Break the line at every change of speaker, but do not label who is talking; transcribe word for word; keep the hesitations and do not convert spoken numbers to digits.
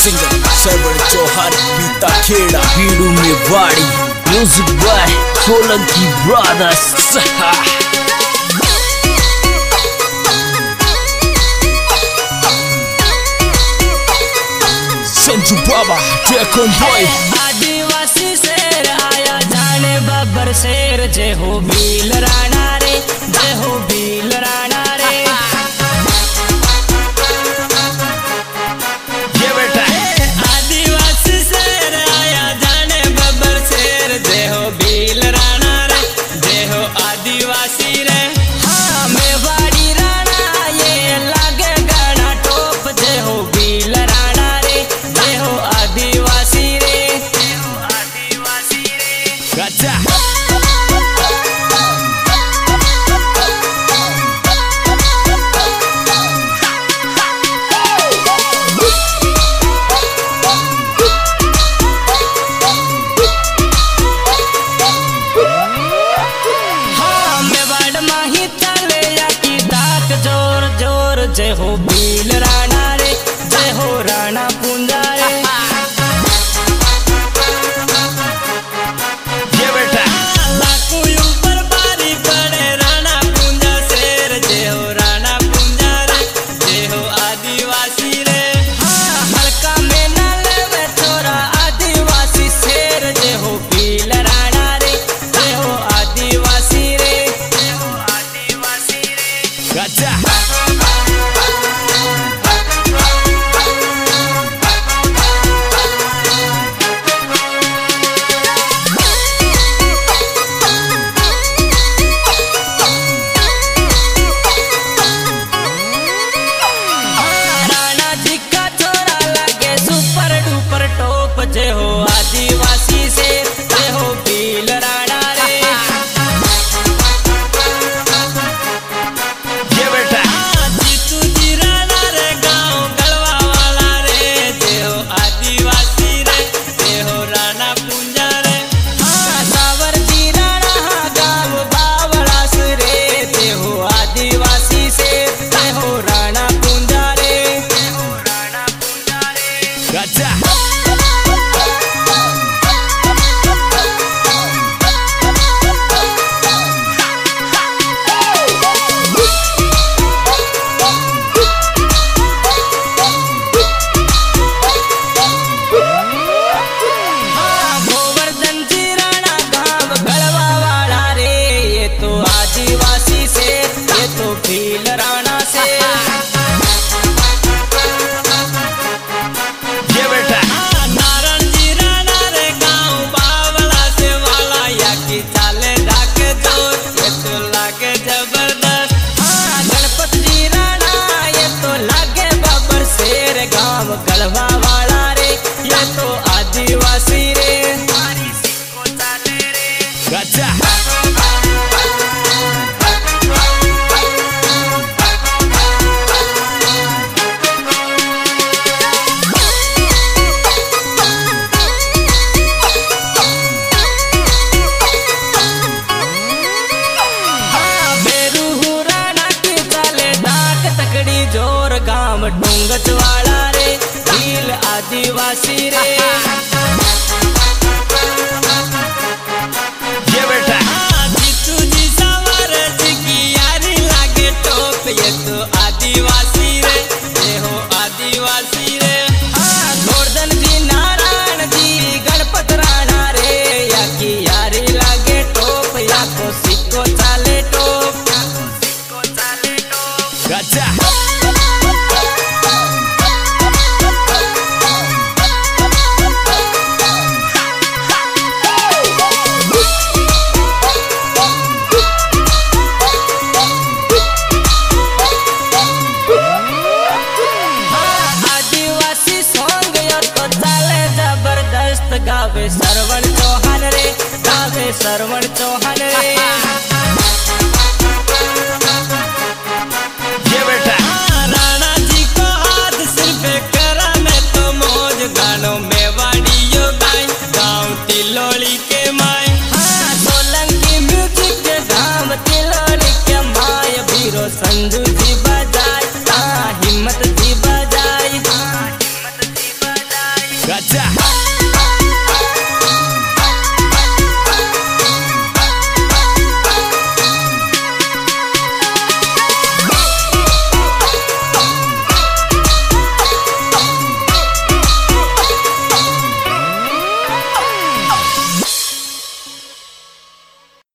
Singer श्रवण चौहान पीता खेड़ा बीड़ू में वाड़ी music by Solanki brothers. Sanju Baba taken boy.
आदिवासी शेर आया जाने बब्बर शेर जय हो भील राणा रे जय हो भील राणा रे।
ये बेटा
आदिवासी शेर आया जाने बब्बर शेर जय हो भील राणा रे जय हो आदिवासी रे। हाँ मेवाड़ी राणा ये लागे गाना टोप जय हो भील राणा रे जय हो आदिवासी रे जय हो आदिवासी रे।
गजा
जय हो भील राणा रे जय हो राणा पूंजा रे।
ये बेटा
लाखों ऊपर बारी पड़े राणा पूंजा शेर जय हो राणा पूंजा रे जय हो आदिवासी रे। हाँ हल्का में न लेवे छोरा आदिवासी शेर जय हो भील राणा रे जय हो आदिवासी रे जय हो आदिवासी रे।
गजा
जय हो आदिवासी से जय हो भील राणा रे।
ये बेटा
जीतू जी राणा रे गाँव गलवा वाला रे जय हो आदिवासी रे जय हो राणा पूंजा रे। हाँ सावर जी राणा गाँव बावड़ा से रे जय हो आदिवासी से जय हो राणा पूंजा रे जय हो राणा पूंजा रे।
गजा
आदिवासी से ये तो भील राणा से।
ये बेटा
नारायण जी राणा रे गाँव बावला से वाला या की चाले ढाके जोर ये तो लागे जबरदस्त। हाँ गणपत जी राणा ये तो लागे बब्बर शेर गाँव गलवा वाला रे ये तो आदिवासी रे।
गजा
जोर गाँव डूंगच वाला रे भील आदिवासी रे।
ये बेटा
जीतू जी सावर जी की यारी लागे टोप ये तो आदिवासी रे ये हो आदिवासी रे। हाँ गोवर्धन जी नारायण जी गणपत राणा रे या की यारी लागे टोप या तो सिक्को चाले टोप या तो सिक्को चाले टोप।
गजा
गावे श्रवण चौहान रे गावे श्रवण चौहान रे।
ये बेटा
राणा जी को हाथ सिर पे करा मैं तो मौज गानों में वाड़ियों गाय गाँव तिलोड़ी के माय। हाँ सोलंकी म्यूजिक के गाँव तिलोड़ी के माय भीरो संजू जी बजाय हाँ हिम्मत जी बजाय हाँ हिम्मत जी बजाय।
जा